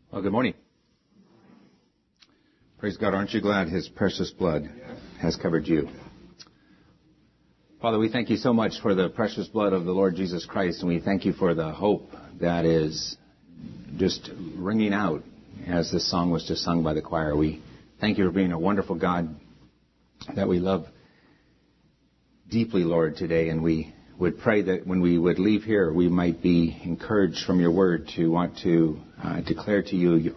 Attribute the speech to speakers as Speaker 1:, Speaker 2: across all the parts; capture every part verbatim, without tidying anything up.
Speaker 1: Well, good morning. Praise God. Aren't you glad His precious blood has covered you? Father, we thank you so much for the precious blood of the Lord Jesus Christ, and we thank you for the hope that is just ringing out as this song was just sung by the choir. We thank you for being a wonderful God that we love deeply, Lord, today, and we would pray that when we would leave here, we might be encouraged from your word to want to uh, declare to you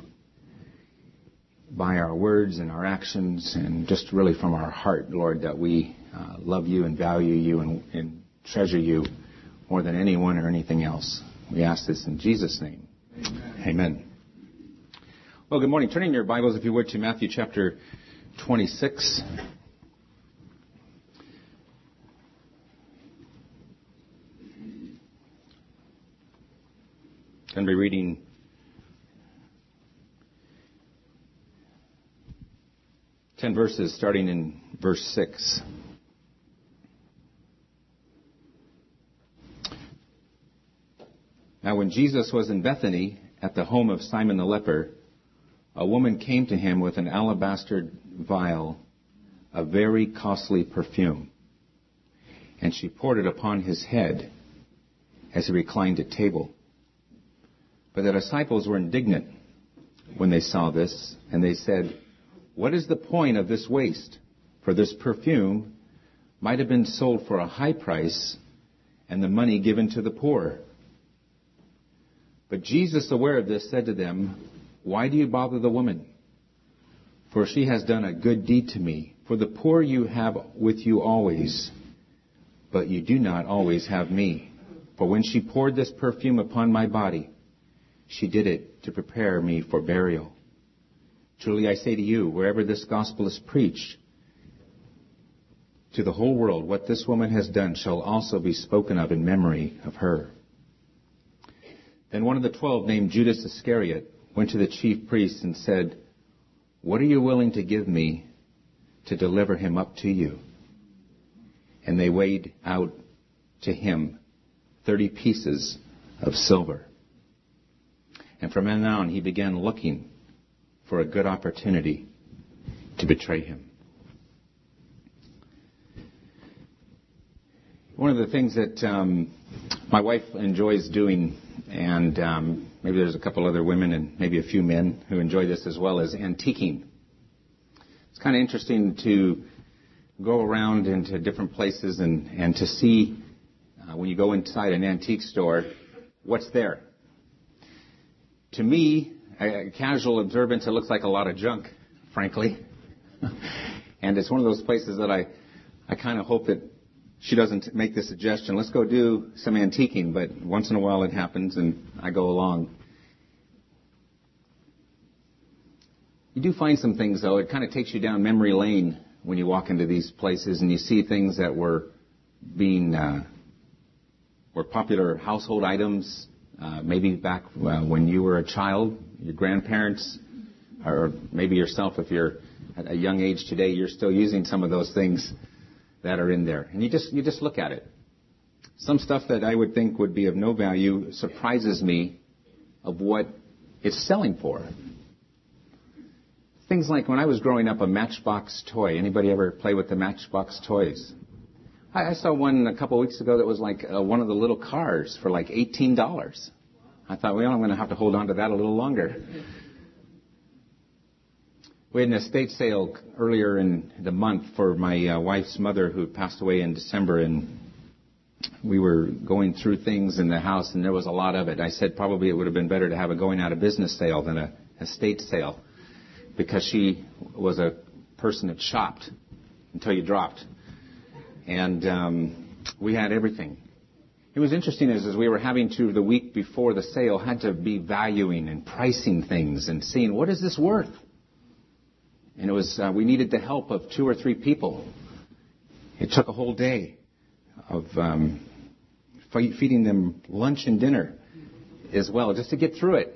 Speaker 1: by our words and our actions and just really from our heart, Lord, that we uh, love you and value you and, and treasure you more than anyone or anything else. We ask this in Jesus' name. Amen. Amen. Well, good morning. Turning your Bibles, if you would, to Matthew chapter twenty-six. I'm going to be reading ten verses, starting in verse six. Now, when Jesus was in Bethany at the home of Simon the leper, a woman came to him with an alabaster vial of very costly perfume, and she poured it upon his head as he reclined at table. But the disciples were indignant when they saw this, and they said, "What is the point of this waste? For this perfume might have been sold for a high price and the money given to the poor." But Jesus, aware of this, said to them, "Why do you bother the woman? For she has done a good deed to me. For the poor you have with you always, but you do not always have me. For when she poured this perfume upon my body, she did it to prepare me for burial. Truly I say to you, wherever this gospel is preached to the whole world, what this woman has done shall also be spoken of in memory of her." Then one of the twelve, named Judas Iscariot, went to the chief priests and said, "What are you willing to give me to deliver him up to you?" And they weighed out to him thirty pieces of silver. And from then on, he began looking for a good opportunity to betray him. One of the things that um, my wife enjoys doing, and um, maybe there's a couple other women and maybe a few men who enjoy this as well, is antiquing. It's kind of interesting to go around into different places and, and to see, uh, when you go inside an antique store, what's there. To me, a casual observance, it looks like a lot of junk, frankly. And it's one of those places that I, I kind of hope that she doesn't make the suggestion, let's go do some antiquing, but once in a while it happens and I go along. You do find some things, though. It kind of takes you down memory lane when you walk into these places and you see things that were being, uh, were popular household items. Uh, maybe back uh, when you were a child, your grandparents, or maybe yourself, if you're at a young age today, you're still using some of those things that are in there. And you just you just look at it. Some stuff that I would think would be of no value surprises me of what it's selling for. Things like when I was growing up, a Matchbox toy. Anybody ever play with the Matchbox toys? I saw one a couple of weeks ago that was like uh, one of the little cars for like eighteen dollars. I thought, well, I'm going to have to hold on to that a little longer. We had an estate sale earlier in the month for my uh, wife's mother who passed away in December, and we were going through things in the house, and there was a lot of it. I said probably it would have been better to have a going out of business sale than a estate sale, because she was a person that shopped until you dropped. And um, we had everything. It was interesting as, as we were having to, the week before the sale, had to be valuing and pricing things and seeing, what is this worth? And it was, uh, we needed the help of two or three people. It took a whole day of um, feeding them lunch and dinner as well, just to get through it.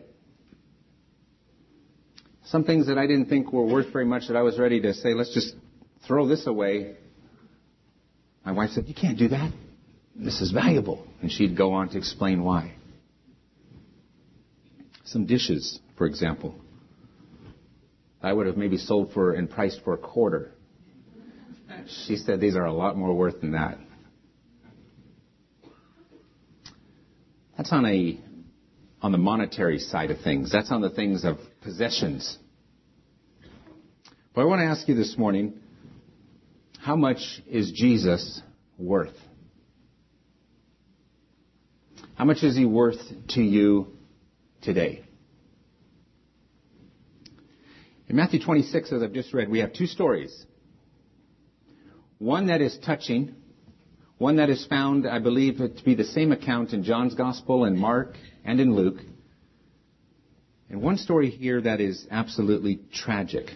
Speaker 1: Some things that I didn't think were worth very much that I was ready to say, let's just throw this away. My wife said, "You can't do that. This is valuable." And she'd go on to explain why. Some dishes for example. I would have maybe sold for and priced for a quarter. She said these are a lot more worth than that. That's on a on the monetary side of things. That's on the things of possessions. But I want to ask you this morning, how much is Jesus worth? How much is he worth to you today? In Matthew twenty-six, as I've just read, we have two stories. One that is touching, one that is found, I believe, to be the same account in John's Gospel and Mark and in Luke. And one story here that is absolutely tragic.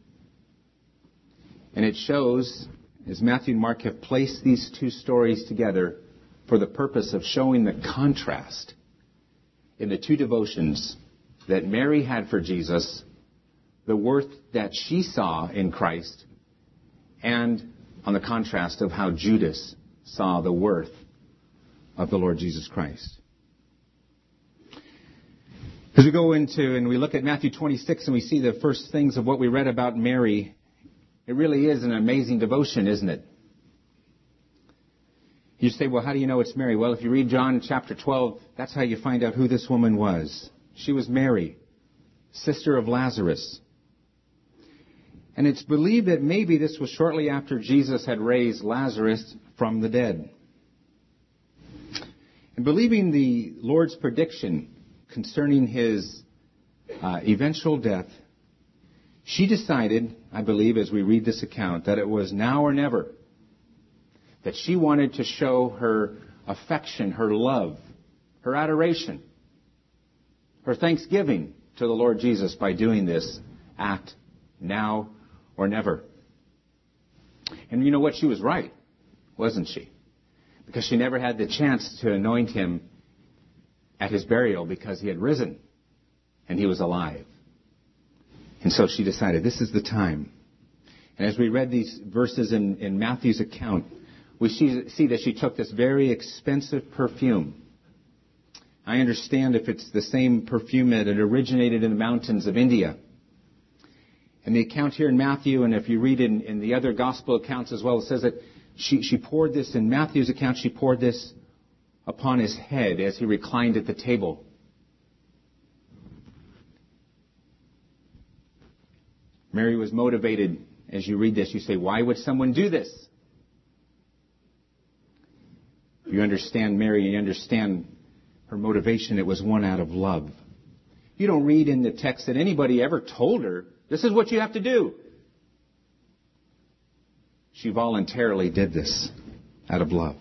Speaker 1: And it shows, as Matthew and Mark have placed these two stories together for the purpose of showing the contrast in the two devotions that Mary had for Jesus, the worth that she saw in Christ, and on the contrast of how Judas saw the worth of the Lord Jesus Christ. As we go into and we look at Matthew twenty-six and we see the first things of what we read about Mary, it really is an amazing devotion, isn't it? You say, well, how do you know it's Mary? Well, if you read John chapter twelve, that's how you find out who this woman was. She was Mary, sister of Lazarus. And it's believed that maybe this was shortly after Jesus had raised Lazarus from the dead. And believing the Lord's prediction concerning his uh, eventual death, she decided, I believe, as we read this account, that it was now or never. That she wanted to show her affection, her love, her adoration, her thanksgiving to the Lord Jesus by doing this act now or never. And you know what? She was right, wasn't she? Because she never had the chance to anoint him at his burial because he had risen and he was alive. And so she decided this is the time. And as we read these verses in, in Matthew's account, we see, see that she took this very expensive perfume. I understand if it's the same perfume that had originated in the mountains of India. And the account here in Matthew, and if you read in, in the other gospel accounts as well, it says that she, she poured this, in Matthew's account, she poured this upon his head as he reclined at the table. Mary was motivated. As you read this, you say, why would someone do this? If you understand Mary, you understand her motivation. It was one out of love. You don't read in the text that anybody ever told her, this is what you have to do. She voluntarily did this out of love.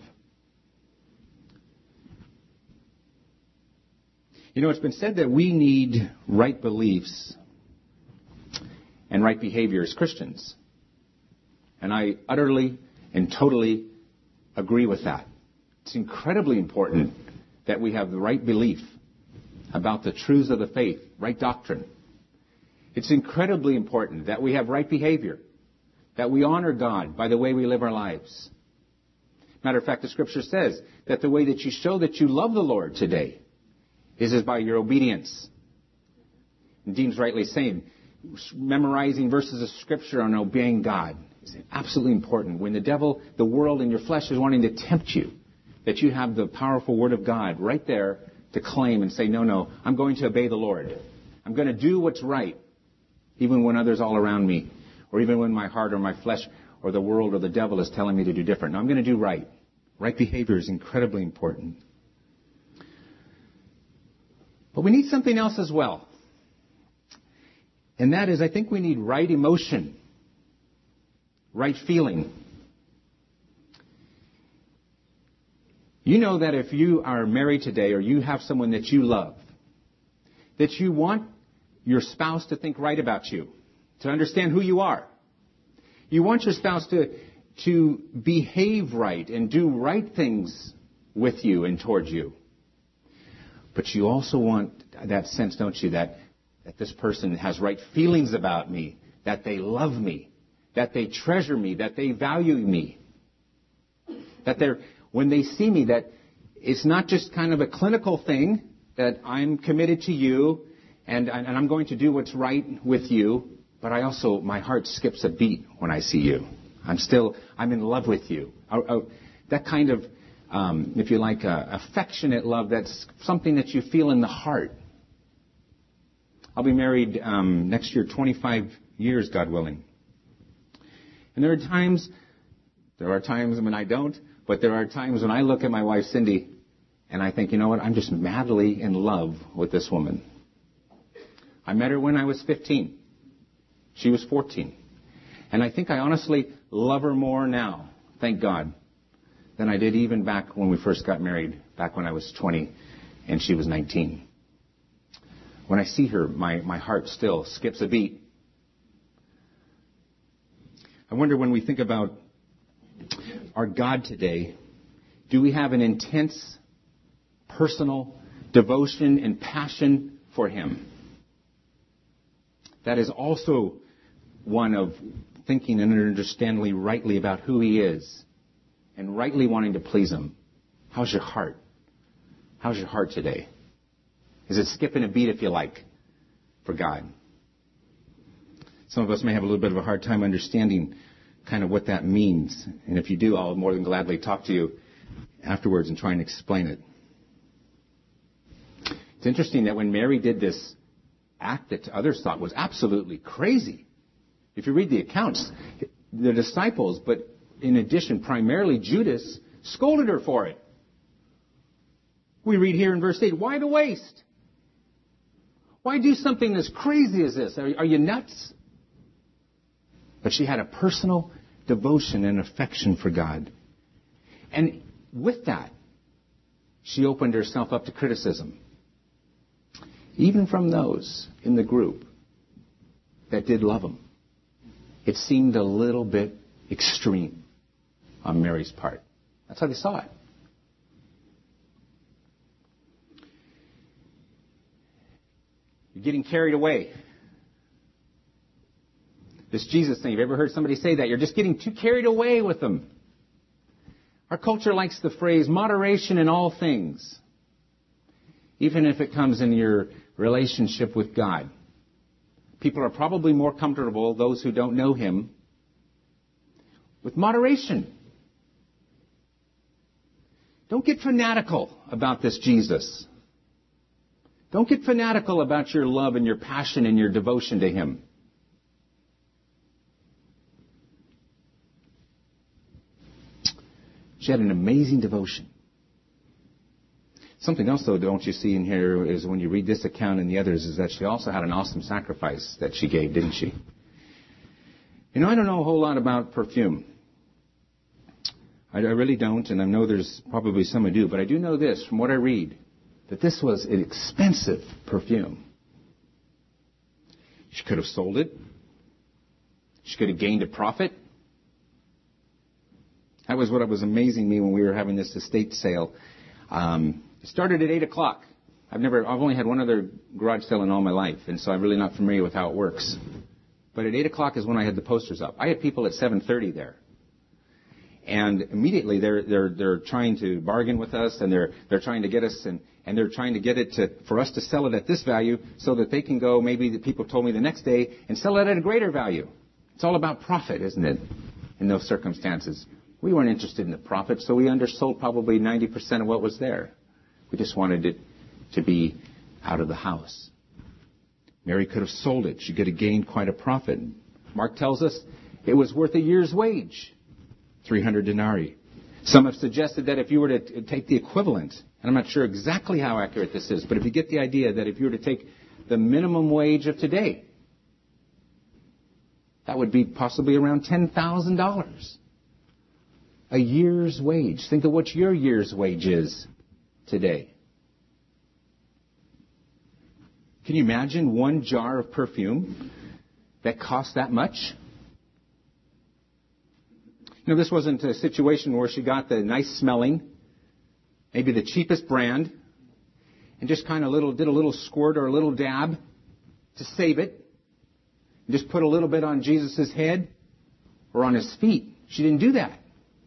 Speaker 1: You know, it's been said that we need right beliefs and right behavior as Christians. And I utterly and totally agree with that. It's incredibly important that we have the right belief about the truths of the faith, right doctrine. It's incredibly important that we have right behavior, that we honor God by the way we live our lives. Matter of fact, the Scripture says that the way that you show that you love the Lord today is, is by your obedience. And Dean's rightly saying, memorizing verses of Scripture and obeying God is absolutely important. When the devil, the world, and your flesh is wanting to tempt you, that you have the powerful Word of God right there to claim and say, no, no, I'm going to obey the Lord. I'm going to do what's right, even when others all around me, or even when my heart or my flesh or the world or the devil is telling me to do different. No, I'm going to do right. Right behavior is incredibly important. But we need something else as well. And that is, I think we need right emotion, right feeling. You know that if you are married today or you have someone that you love, that you want your spouse to think right about you, to understand who you are. You want your spouse to, to behave right and do right things with you and towards you. But you also want that sense, don't you, that, that this person has right feelings about me, that they love me, that they treasure me, that they value me, that they're, when they see me, that it's not just kind of a clinical thing, that I'm committed to you And, and I'm going to do what's right with you, but I also, my heart skips a beat when I see you. I'm still, I'm in love with you. Uh, uh, that kind of, um, if you like, uh, affectionate love, that's something that you feel in the heart. I'll be married um, next year, twenty-five years, God willing. And there are times, there are times when I don't, but there are times when I look at my wife, Cindy, and I think, you know what, I'm just madly in love with this woman. I met her when I was fifteen. She was fourteen. And I think I honestly love her more now, thank God, than I did even back when we first got married, back when I was twenty and she was nineteen. When I see her, my, my heart still skips a beat. I wonder, when we think about our God today, do we have an intense personal devotion and passion for Him? That is also one of thinking and understanding rightly about who He is and rightly wanting to please Him. How's your heart? How's your heart today? Is it skipping a beat, if you like, for God? Some of us may have a little bit of a hard time understanding kind of what that means. And if you do, I'll more than gladly talk to you afterwards and try and explain it. It's interesting that when Mary did this act that others thought was absolutely crazy, if you read the accounts, the disciples, but in addition, primarily Judas, scolded her for it. We read here in verse eight, why the waste? Why do something as crazy as this? Are, are you nuts? But she had a personal devotion and affection for God. And with that, she opened herself up to criticism, even from those in the group that did love Him. It seemed a little bit extreme on Mary's part. That's how they saw it. You're getting carried away. This Jesus thing, have you ever heard somebody say that? You're just getting too carried away with them. Our culture likes the phrase moderation in all things, even if it comes in your relationship with God. People are probably more comfortable, those who don't know Him, with moderation. Don't get fanatical about this Jesus. Don't get fanatical about your love and your passion and your devotion to Him. She had an amazing devotion. Something else, though, don't you see in here is when you read this account and the others, is that she also had an awesome sacrifice that she gave, didn't she? You know, I don't know a whole lot about perfume. I, I really don't, and I know there's probably some who do, but I do know this from what I read, that this was an expensive perfume. She could have sold it. She could have gained a profit. That was what was amazing me when we were having this estate sale. Um, it started at eight o'clock. I've never, I've only had one other garage sale in all my life, and so I'm really not familiar with how it works. But at eight o'clock is when I had the posters up. I had people at seven thirty there. And immediately they're, they're, they're trying to bargain with us, and they're, they're trying to get us, and, and they're trying to get it to, for us to sell it at this value so that they can go, maybe the people told me the next day, and sell it at a greater value. It's all about profit, isn't it, in those circumstances? We weren't interested in the profit, so we undersold probably ninety percent of what was there. We just wanted it to be out of the house. Mary could have sold it. She could have gained quite a profit. Mark tells us it was worth a year's wage, three hundred denarii. Some have suggested that if you were to take the equivalent, and I'm not sure exactly how accurate this is, but if you get the idea that if you were to take the minimum wage of today, that would be possibly around ten thousand dollars. A year's wage. Think of what your year's wage is today. Can you imagine one jar of perfume that cost that much? You know, this wasn't a situation where she got the nice smelling, maybe the cheapest brand, and just kind of little did a little squirt or a little dab to save it, and just put a little bit on Jesus' head or on His feet. She didn't do that.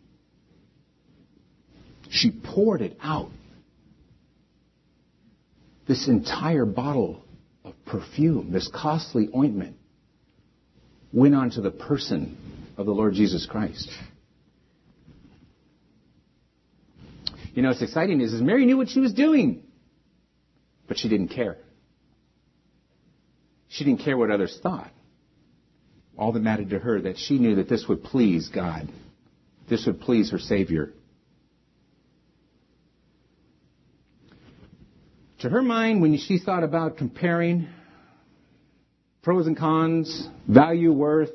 Speaker 1: She poured it out. This entire bottle of perfume, this costly ointment, went onto the person of the Lord Jesus Christ. You know, what's exciting is, is Mary knew what she was doing, but she didn't care. She didn't care what others thought. All that mattered to her, that she knew that this would please God. This would please her Savior. To her mind, when she thought about comparing pros and cons, value, worth,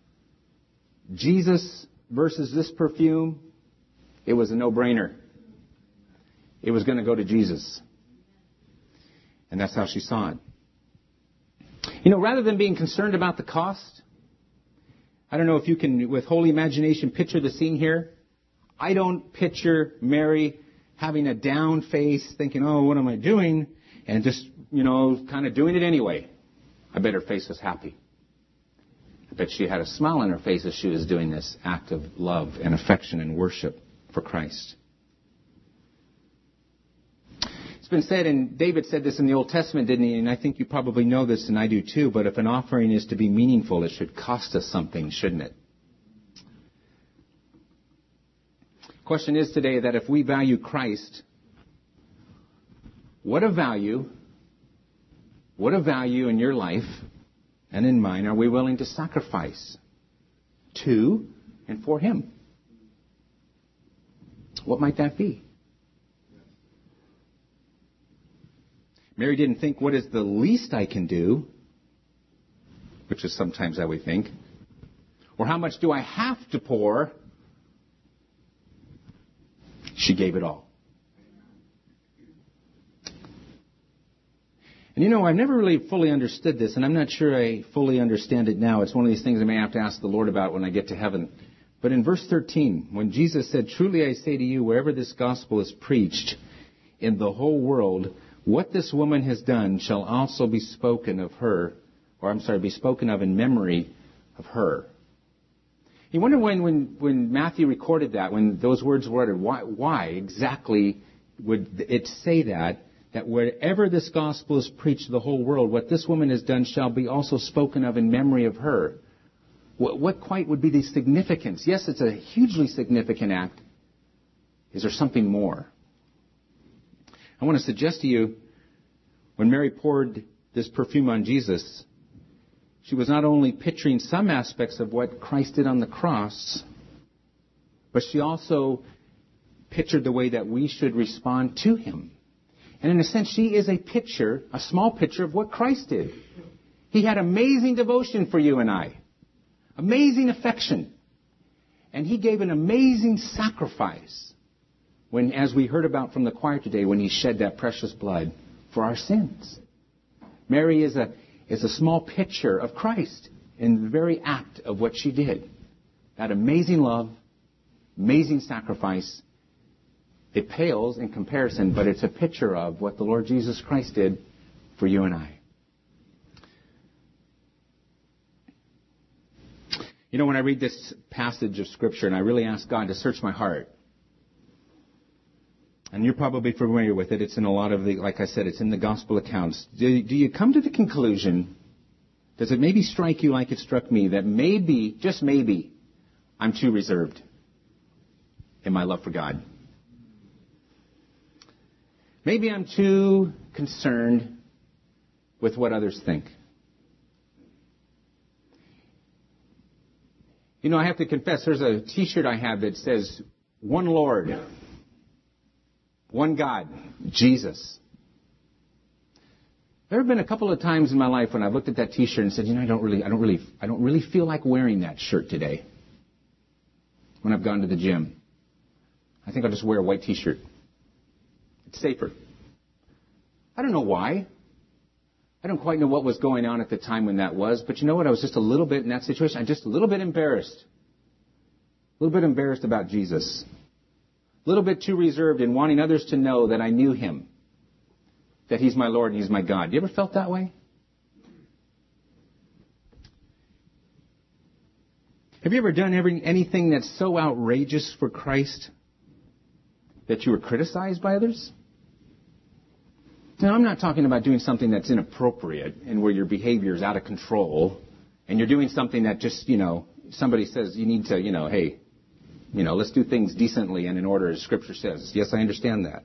Speaker 1: Jesus versus this perfume, it was a no-brainer. It was going to go to Jesus. And that's how she saw it. You know, rather than being concerned about the cost, I don't know if you can, with holy imagination, picture the scene here. I don't picture Mary having a down face, thinking, oh, what am I doing? And just, you know, kind of doing it anyway. I bet her face was happy. I bet she had a smile on her face as she was doing this act of love and affection and worship for Christ. It's been said, and David said this in the Old Testament, didn't he? And I think you probably know this, and I do too, but if an offering is to be meaningful, it should cost us something, shouldn't it? Question is today that if we value Christ, what a value, what a value in your life and in mine are we willing to sacrifice to and for Him? What might that be? Mary didn't think, what is the least I can do? Which is sometimes how we think. Or how much do I have to pour? She gave it all. And you know, I've never really fully understood this, and I'm not sure I fully understand it now. It's one of these things I may have to ask the Lord about when I get to heaven. But in verse thirteen, when Jesus said, truly I say to you, wherever this gospel is preached in the whole world, what this woman has done shall also be spoken of her, or I'm sorry, be spoken of in memory of her. You wonder when, when, when Matthew recorded that, when those words were uttered, why, why exactly would it say that, that wherever this gospel is preached to the whole world, what this woman has done shall be also spoken of in memory of her? What, what quite would be the significance? Yes, it's a hugely significant act. Is there something more? I want to suggest to you, when Mary poured this perfume on Jesus, she was not only picturing some aspects of what Christ did on the cross, but she also pictured the way that we should respond to Him. And in a sense, she is a picture, a small picture of what Christ did. He had amazing devotion for you and I. Amazing affection. And He gave an amazing sacrifice when, as we heard about from the choir today, when He shed that precious blood for our sins. Mary is a is a small picture of Christ in the very act of what she did. That amazing love, amazing sacrifice. It pales in comparison, but it's a picture of what the Lord Jesus Christ did for you and I. You know, when I read this passage of Scripture and I really ask God to search my heart, and you're probably familiar with it. It's in a lot of the, like I said, it's in the gospel accounts. Do, do you come to the conclusion, does it maybe strike you like it struck me, that maybe, just maybe, I'm too reserved in my love for God? Maybe I'm too concerned with what others think. You know, I have to confess, there's a T-shirt I have that says, one Lord, one God, Jesus. There have been a couple of times in my life when I've looked at that T-shirt and said, you know, I don't really, I don't really, I don't really feel like wearing that shirt today. When I've gone to the gym, I think I'll just wear a white T-shirt. It's safer. I don't know why. I don't quite know what was going on at the time when that was, but you know what? I was just a little bit in that situation. I'm just a little bit embarrassed. A little bit embarrassed about Jesus. A little bit too reserved in wanting others to know that I knew Him. That He's my Lord and He's my God. You ever felt that way? Have you ever done every, anything that's so outrageous for Christ that you were criticized by others? Now, I'm not talking about doing something that's inappropriate and where your behavior is out of control and you're doing something that just, you know, somebody says you need to, you know, hey, you know, let's do things decently and in order as Scripture says. Yes, I understand that.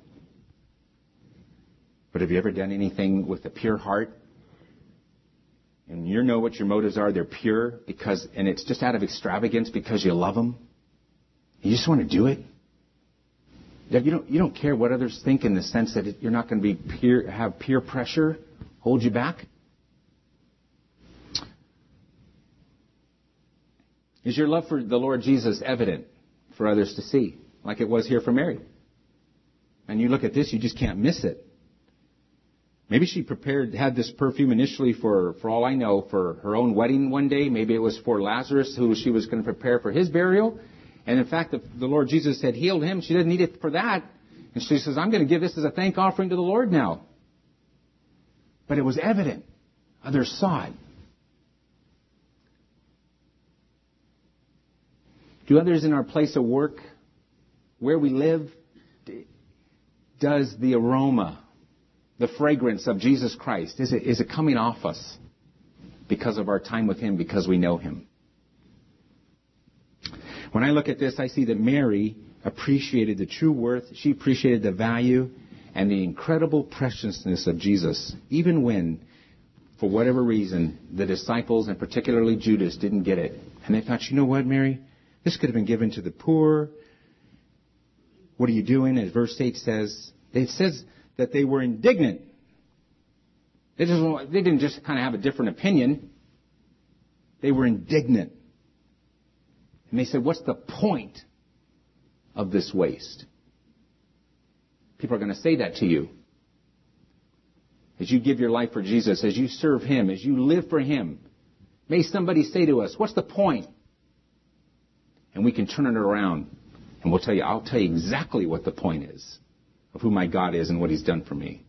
Speaker 1: But have you ever done anything with a pure heart? And you know what your motives are. They're pure because, and it's just out of extravagance because you love them. You just want to do it. You don't, you don't care what others think in the sense that it, you're not going to be peer, have peer pressure hold you back. Is your love for the Lord Jesus evident for others to see, like it was here for Mary? And you look at this, you just can't miss it. Maybe she prepared, had this perfume initially for, for all I know, for her own wedding one day. Maybe it was for Lazarus, who she was going to prepare for his burial. And in fact, if the Lord Jesus had healed him, she didn't need it for that. And she says, I'm going to give this as a thank offering to the Lord now. But it was evident. Others saw it. Do others in our place of work, where we live, does the aroma, the fragrance of Jesus Christ, is it, is it coming off us because of our time with Him, because we know Him? When I look at this, I see that Mary appreciated the true worth. She appreciated the value and the incredible preciousness of Jesus, even when, for whatever reason, the disciples, and particularly Judas, didn't get it. And they thought, you know what, Mary? This could have been given to the poor. What are you doing? As verse eight says, it says that they were indignant. They, just, they didn't just kind of have a different opinion. They were indignant. And they said, what's the point of this waste? People are going to say that to you. As you give your life for Jesus, as you serve Him, as you live for Him, may somebody say to us, what's the point? And we can turn it around. And we'll tell you, I'll tell you exactly what the point is of who my God is and what He's done for me.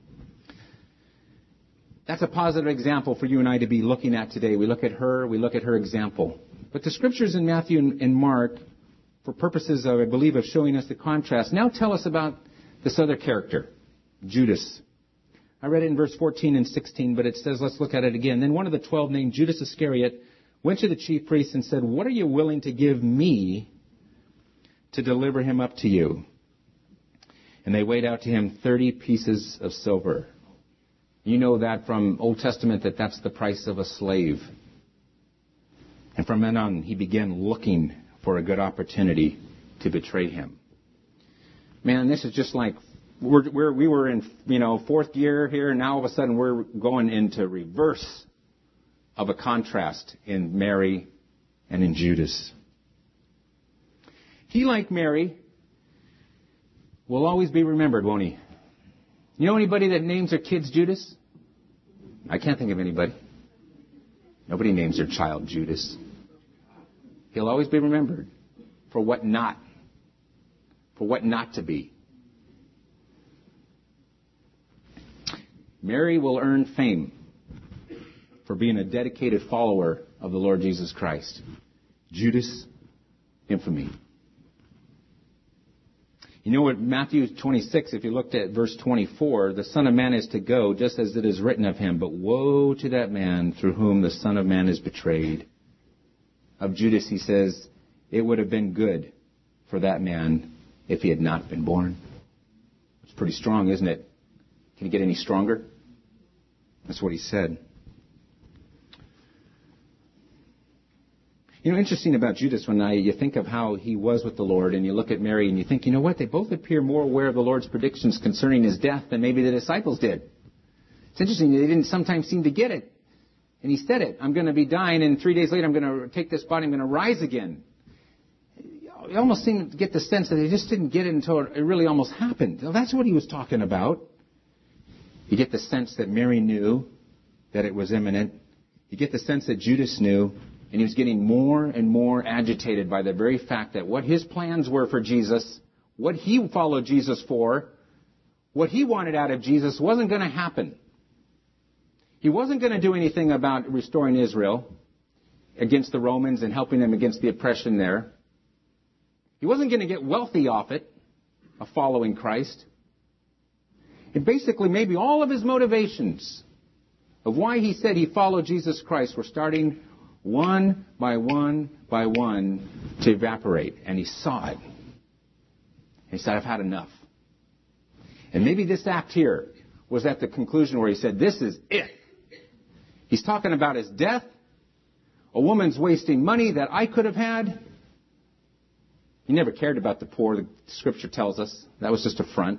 Speaker 1: That's a positive example for you and I to be looking at today. We look at her, we look at her example. But the scriptures in Matthew and Mark, for purposes of, I believe, of showing us the contrast, now tell us about this other character, Judas. I read it in verse fourteen and sixteen, but it says, let's look at it again. Then one of the twelve, named Judas Iscariot, went to the chief priests and said, what are you willing to give me to deliver him up to you? And they weighed out to him thirty pieces of silver. You know that from Old Testament that that's the price of a slave. And from then on, he began looking for a good opportunity to betray him. Man, this is just like we're, we're, we were in, you know, fourth gear here, and now all of a sudden we're going into reverse of a contrast in Mary and in Judas. He, like Mary, will always be remembered, won't he? You know anybody that names their kids Judas? I can't think of anybody. Nobody names their child Judas. He'll always be remembered for what not, for what not to be. Mary will earn fame for being a dedicated follower of the Lord Jesus Christ. Judas, infamy. You know what, Matthew twenty-six, if you looked at verse twenty-four, the Son of Man is to go just as it is written of him, but woe to that man through whom the Son of Man is betrayed. Of Judas, he says, it would have been good for that man if he had not been born. It's pretty strong, isn't it? Can it get any stronger? That's what he said. You know, interesting about Judas, when I, you think of how he was with the Lord, and you look at Mary and you think, you know what, they both appear more aware of the Lord's predictions concerning his death than maybe the disciples did. It's interesting, they didn't sometimes seem to get it. And he said it, I'm going to be dying, and three days later I'm going to take this body, I'm going to rise again. You almost seem to get the sense that they just didn't get it until it really almost happened. Well, that's what he was talking about. You get the sense that Mary knew that it was imminent. You get the sense that Judas knew. And he was getting more and more agitated by the very fact that what his plans were for Jesus, what he followed Jesus for, what he wanted out of Jesus wasn't going to happen. He wasn't going to do anything about restoring Israel against the Romans and helping them against the oppression there. He wasn't going to get wealthy off it, of following Christ. And basically, maybe all of his motivations of why he said he followed Jesus Christ were starting one by one by one to evaporate. And he saw it. He said, I've had enough. And maybe this act here was at the conclusion where he said, this is it. He's talking about his death. A woman's wasting money that I could have had. He never cared about the poor, the Scripture tells us. That was just a front.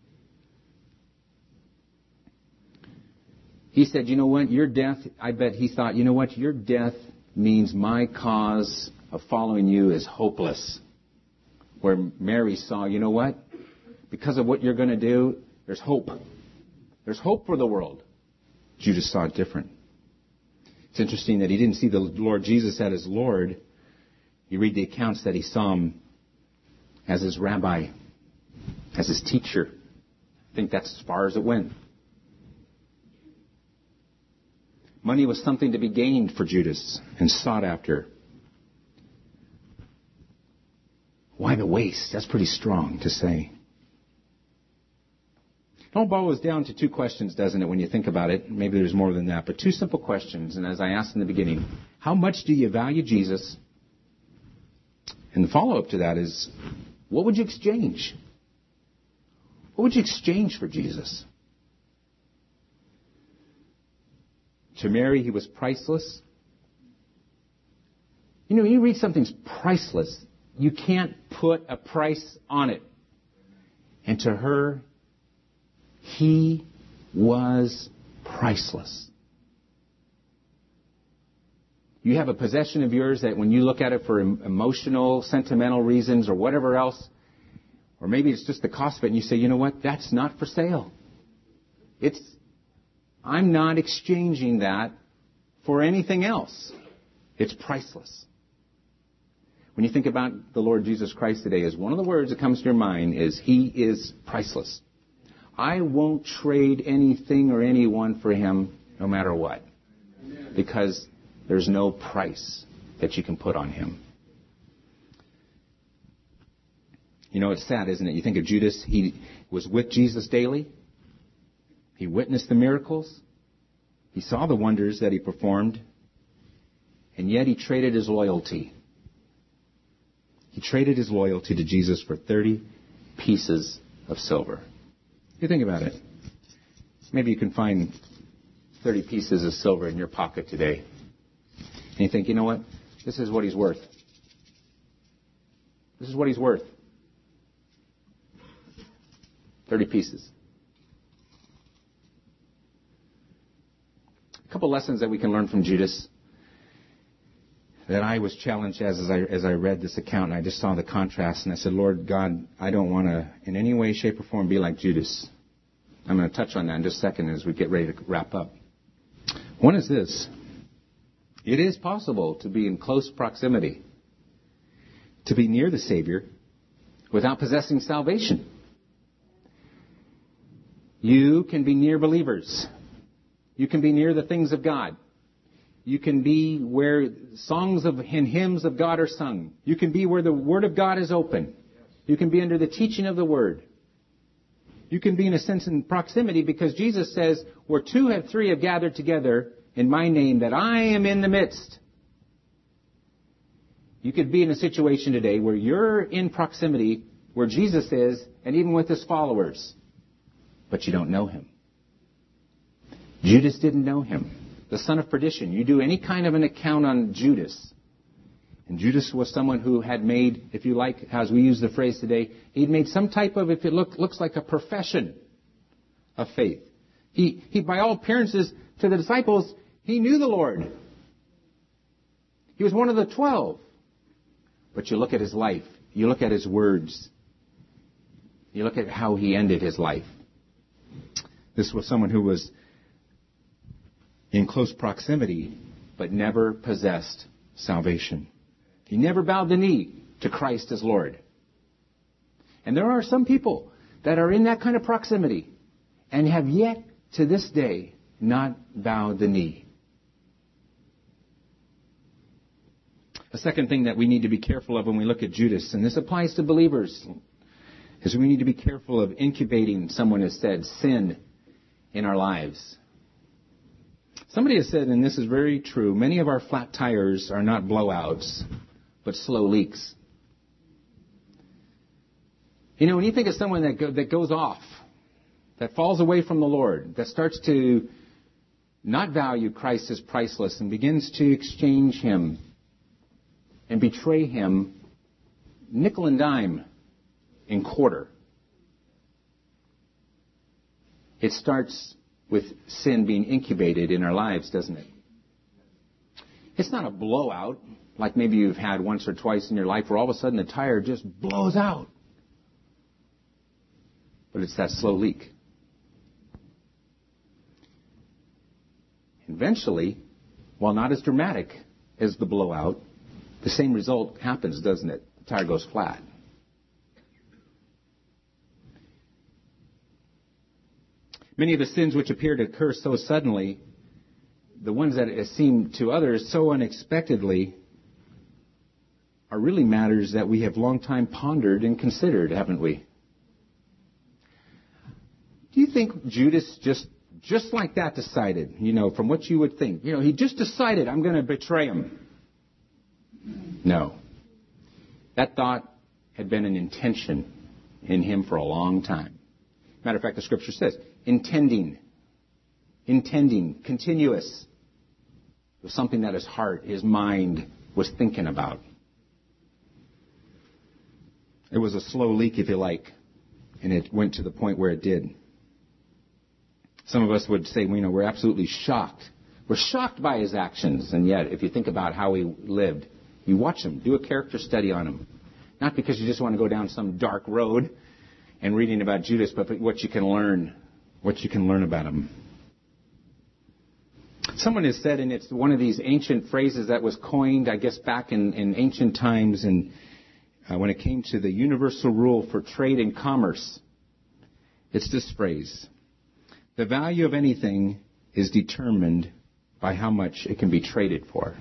Speaker 1: He said, you know what, your death, I bet he thought, you know what, your death means my cause of following you is hopeless. Where Mary saw, you know what, because of what you're going to do, there's hope. There's hope for the world. Judas saw it different. It's interesting that he didn't see the Lord Jesus as his Lord. You read the accounts that he saw him as his rabbi, as his teacher. I think that's as far as it went. Money was something to be gained for Judas and sought after. Why the waste? That's pretty strong to say. It all boils down to two questions, doesn't it, when you think about it? Maybe there's more than that, but two simple questions. And as I asked in the beginning, how much do you value Jesus? And the follow-up to that is, what would you exchange? What would you exchange for Jesus? To Mary, he was priceless. You know, when you read something's priceless, you can't put a price on it. And to her, he was priceless. You have a possession of yours that when you look at it for emotional, sentimental reasons or whatever else, or maybe it's just the cost of it, and you say, you know what, that's not for sale. It's, I'm not exchanging that for anything else. It's priceless. When you think about the Lord Jesus Christ today, is one of the words that comes to your mind is, he is priceless. I won't trade anything or anyone for him, no matter what. Because there's no price that you can put on him. You know, it's sad, isn't it? You think of Judas, he was with Jesus daily. He witnessed the miracles. He saw the wonders that he performed. And yet he traded his loyalty. He traded his loyalty to Jesus for thirty pieces of silver. You think about it. Maybe you can find thirty pieces of silver in your pocket today. And you think, you know what? This is what he's worth. This is what he's worth. thirty pieces. A couple lessons that we can learn from Judas that I was challenged as, as I, as I read this account, and I just saw the contrast, and I said, Lord God, I don't want to in any way, shape, or form be like Judas. I'm going to touch on that in just a second as we get ready to wrap up. One is this. It is possible to be in close proximity, to be near the Savior, without possessing salvation. You can be near believers. You can be near the things of God. You can be where songs of and hymns of God are sung. You can be where the Word of God is open. You can be under the teaching of the Word. You can be in a sense in proximity because Jesus says, where two or three have gathered together in my name, that I am in the midst. You could be in a situation today where you're in proximity where Jesus is, and even with his followers, but you don't know him. Judas didn't know him. The son of perdition. You do any kind of an account on Judas. And Judas was someone who had made, if you like, as we use the phrase today, he'd made some type of, if it look, looks like a profession of faith. He, he, by all appearances, to the disciples, he knew the Lord. He was one of the twelve. But you look at his life. You look at his words. You look at how he ended his life. This was someone who was in close proximity, but never possessed salvation. He never bowed the knee to Christ as Lord. And there are some people that are in that kind of proximity and have yet to this day not bowed the knee. A second thing that we need to be careful of when we look at Judas, and this applies to believers, is we need to be careful of incubating, someone has said, sin in our lives. Somebody has said, and this is very true, many of our flat tires are not blowouts, but slow leaks. You know, when you think of someone that go, that goes off, that falls away from the Lord, that starts to not value Christ as priceless and begins to exchange Him and betray Him nickel and dime and quarter. It starts with sin being incubated in our lives, doesn't it? It's not a blowout like maybe you've had once or twice in your life where all of a sudden the tire just blows out. But it's that slow leak. Eventually, while not as dramatic as the blowout, the same result happens, doesn't it? The tire goes flat. Many of the sins which appear to occur so suddenly, the ones that seem to others so unexpectedly, are really matters that we have long time pondered and considered, haven't we? Do you think Judas just, just like that decided, you know, from what you would think, you know, he just decided, I'm going to betray him? No. That thought had been an intention in him for a long time. Matter of fact, the Scripture says, intending, intending, continuous. It was something that his heart, his mind was thinking about. It was a slow leak, if you like, and it went to the point where it did. Some of us would say, you know, we're absolutely shocked. We're shocked by his actions, and yet, if you think about how he lived, you watch him, do a character study on him. Not because you just want to go down some dark road and reading about Judas, but what you can learn, what you can learn about him. Someone has said, and it's one of these ancient phrases that was coined, I guess, back in, in ancient times, and uh, when it came to the universal rule for trade and commerce, it's this phrase: the value of anything is determined by how much it can be traded for.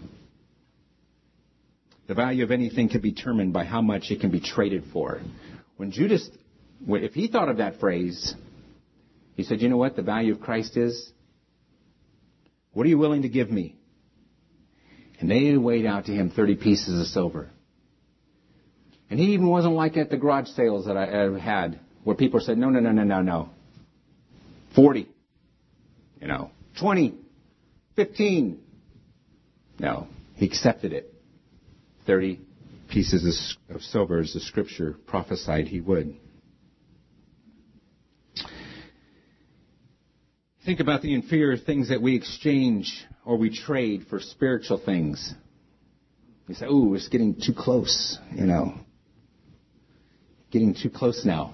Speaker 1: The value of anything can be determined by how much it can be traded for. When Judas, if he thought of that phrase, he said, you know what the value of Christ is? What are you willing to give me? And they weighed out to him thirty pieces of silver. And he even wasn't like at the garage sales that I had, where people said, no, no, no, no, no, no. forty. You know, twenty, fifteen. No, he accepted it. thirty pieces of silver, as the Scripture prophesied he would. Think about the inferior things that we exchange or we trade for spiritual things. You say, ooh, it's getting too close, you know. Getting too close now.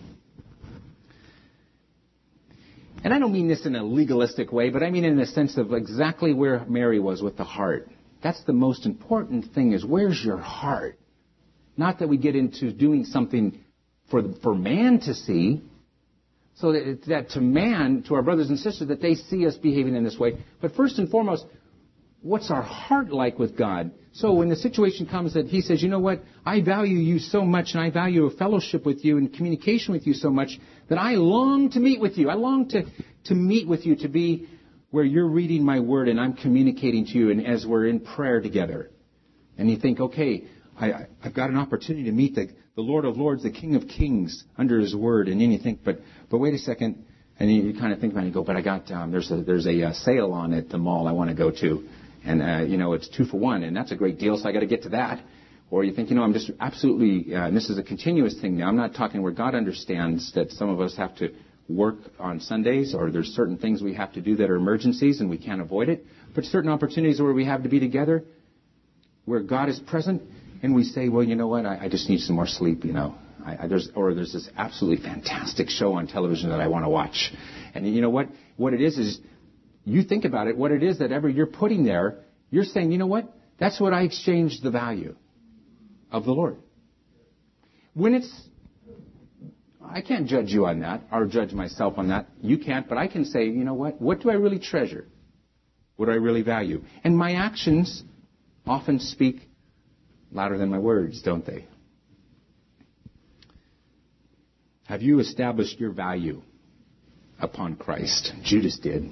Speaker 1: And I don't mean this in a legalistic way, but I mean in the sense of exactly where Mary was with the heart. That's the most important thing, is where's your heart? Not that we get into doing something for for man to see, so that, that to man, to our brothers and sisters, that they see us behaving in this way. But first and foremost, what's our heart like with God? So when the situation comes that he says, you know what, I value you so much, and I value a fellowship with you and communication with you so much, that I long to meet with you. I long to, to meet with you, to be where you're reading my word and I'm communicating to you, and as we're in prayer together. And you think, okay, I, I've got an opportunity to meet the, the Lord of Lords, the King of Kings, under his word. And then you think, but but wait a second. And you, you kind of think about it and go, but I got, um, there's a, there's a uh, sale on at the mall I want to go to. And, uh, you know, it's two for one, and that's a great deal, so I got to get to that. Or you think, you know, I'm just absolutely, uh, and this is a continuous thing now. I'm not talking where God understands that some of us have to work on Sundays, or there's certain things we have to do that are emergencies and we can't avoid it. But certain opportunities where we have to be together, where God is present, and we say, well, you know what, I, I just need some more sleep, you know. I, I, there's, or there's this absolutely fantastic show on television that I want to watch. And you know what? What it is is, you think about it, what it is that ever you're putting there, you're saying, you know what? That's what I exchanged the value of the Lord. When it's, I can't judge you on that, or judge myself on that. You can't, but I can say, you know what? What do I really treasure? What do I really value? And my actions often speak louder than my words, don't they? Have you established your value upon Christ? Judas did.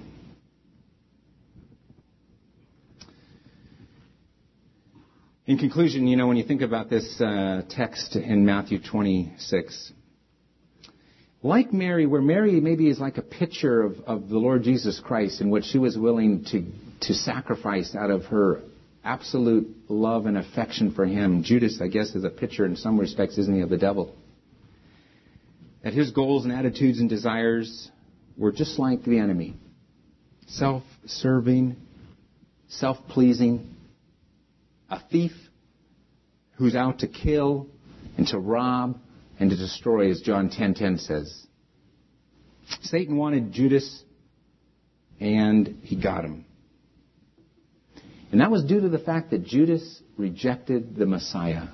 Speaker 1: In conclusion, you know, when you think about this uh, text in Matthew twenty-six, like Mary, where Mary maybe is like a picture of, of the Lord Jesus Christ in which she was willing to, to sacrifice out of her absolute love and affection for him. Judas, I guess, is a picture in some respects, isn't he, of the devil? That his goals and attitudes and desires were just like the enemy. Self-serving, self-pleasing, a thief who's out to kill and to rob and to destroy, as John ten ten says. Satan wanted Judas, and he got him. And that was due to the fact that Judas rejected the Messiah.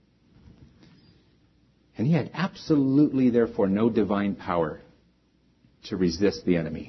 Speaker 1: And he had absolutely, therefore, no divine power to resist the enemy.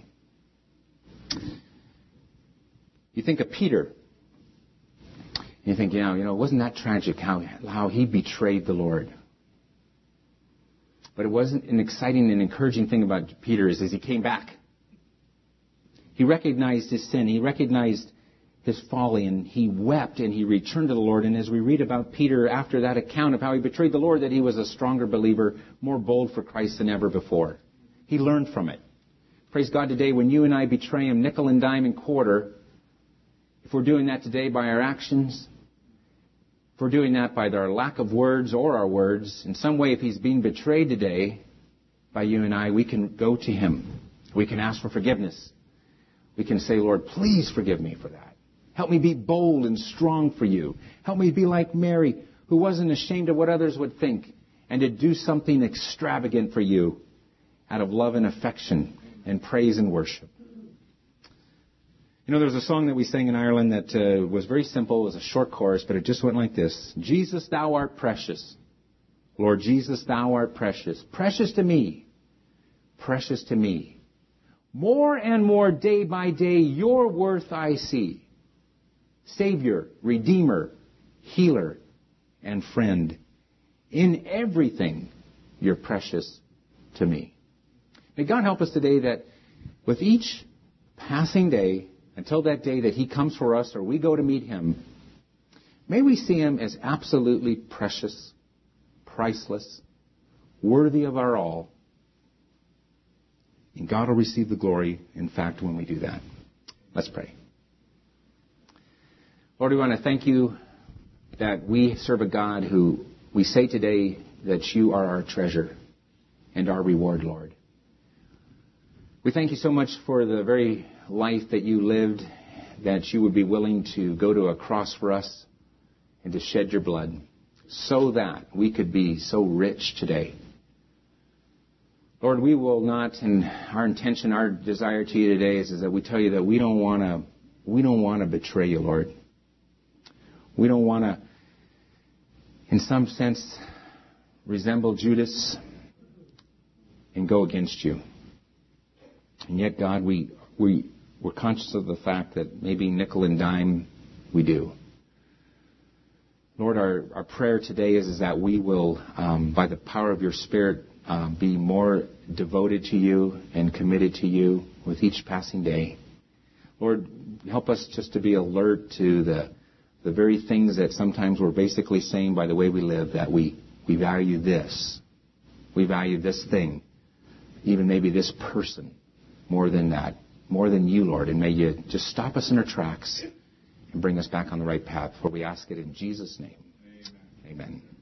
Speaker 1: You think of Peter. You think, you know, you know, wasn't that tragic how, how he betrayed the Lord? But it wasn't an exciting and encouraging thing about Peter is, is he came back. He recognized his sin. He recognized his folly, and he wept, and he returned to the Lord. And as we read about Peter after that account of how he betrayed the Lord, that he was a stronger believer, more bold for Christ than ever before. He learned from it. Praise God today, when you and I betray him nickel and dime and quarter, if we're doing that today by our actions, if we're doing that by our lack of words or our words, in some way, if he's being betrayed today by you and I, we can go to him. We can ask for forgiveness. We can say, Lord, please forgive me for that. Help me be bold and strong for you. Help me be like Mary, who wasn't ashamed of what others would think, and to do something extravagant for you out of love and affection and praise and worship. You know, there was a song that we sang in Ireland that uh, was very simple. It was a short chorus, but it just went like this. Jesus, thou art precious. Lord Jesus, thou art precious. Precious to me. Precious to me. More and more day by day your worth I see. Savior, Redeemer, Healer, and Friend. In everything you're precious to me. May God help us today that with each passing day, until that day that he comes for us or we go to meet him, may we see him as absolutely precious, priceless, worthy of our all. And God will receive the glory, in fact, when we do that. Let's pray. Lord, we want to thank you that we serve a God who we say today that you are our treasure and our reward, Lord. We thank you so much for the very life that you lived, that you would be willing to go to a cross for us and to shed your blood so that we could be so rich today. Lord, we will not, and our intention, our desire to you today is, is that we tell you that we don't want to, we don't want to betray you, Lord. We don't want to, in some sense, resemble Judas and go against you. And yet, God, we, we, we're conscious of the fact that maybe nickel and dime we do. Lord, our, our prayer today is, is that we will, um, by the power of your Spirit, uh, be more devoted to you and committed to you with each passing day. Lord, help us just to be alert to the the very things that sometimes we're basically saying by the way we live, that we, we value this. We value this thing, even maybe this person, more than that, more than you, Lord. And may you just stop us in our tracks and bring us back on the right path. For we ask it in Jesus' name. Amen. Amen.